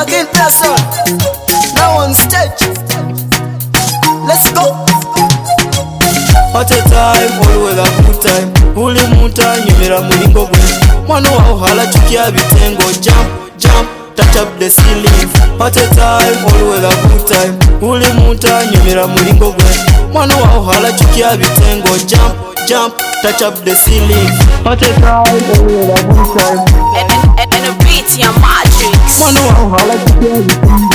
again, person. Now on stage. Let's go. Party time, always a good time. Uli muta nyumira mulingo gwe. Mwana wa uhala chukia bitengo. Jump, jump, touch up the ceiling. Party time, always a good time. Uli muta nyumira mulingo gwe. Mwana wa uhala chukia bitengo. Jump, jump, touch up the ceiling. Party time, always a good time. And a beat ya Matrix. Mwana wa uhala chukia bitengo.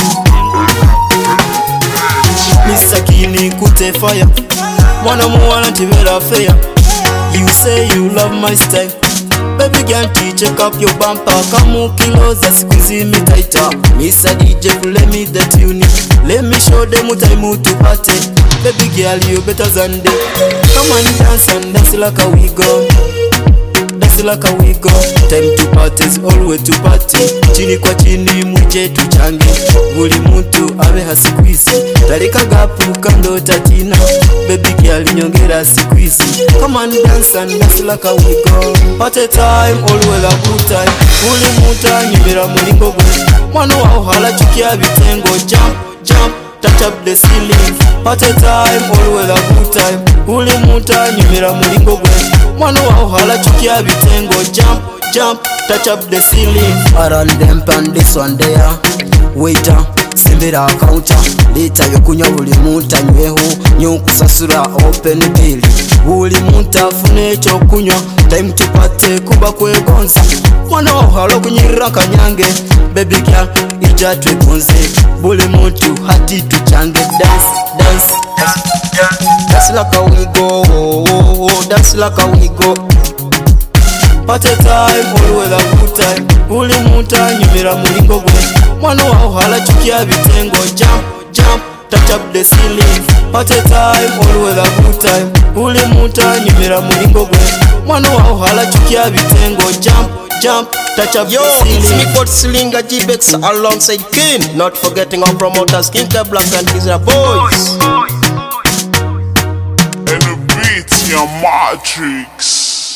Mr. Kini kute fire. Mwana muwana tivela fair. You say you love my style. Baby girl, check up your bumper. Kamu kiloza squeeze me tighter. Mr. DJ, play me the tune. Let me show them what I'm to party. Baby girl, you better than them. Come on, dance and dance like a we go. Dance like a we go. Time to party is always to party. Chini kwa chini muje tuchange. Buli muntu abe hasikuizi. Tarika gapu kando tatina. Baby girl nyongera sikuizi. Come on dance and dance like a we go. Party time always a good time. Buli muta nyumira mulingo gwe. Mwana wa uhala chukia bitengo. Jump, jump, touch up the ceiling. Party time always a good time. Buli muta nyumira mulingo gwe. Mwana wa uhala chukia bitengo. Jump, jump, touch up the ceiling. Around them pan this one there. Waiter, sembera counter. Leta yokunywa buli muntu anyweho. Nyokusasura open bill. Buli muntu afune ekyokunywa. Time to party kuba kwegonza. Mwana wa uhala okunyirira kanyange. Baby girl ija twegonze. Buli muntu hati tuchange. Dance, dance, dance like a we go. Dance like a we go. Party time, always a good time. Uli muta nyumira mulingo gwe. Mwana wa uhala chukia bitengo. Jump, jump, touch up the ceiling. Party time, always a good time. Uli muta nyumira mulingo gwe. Mwana wa uhala chukia bitengo. Jump, jump, touch up Yo, the ceiling. it's me called Slinga G-Bex alongside King. Not forgetting our promoters King K Black and Kizra Boys. And the beat, your Matrix.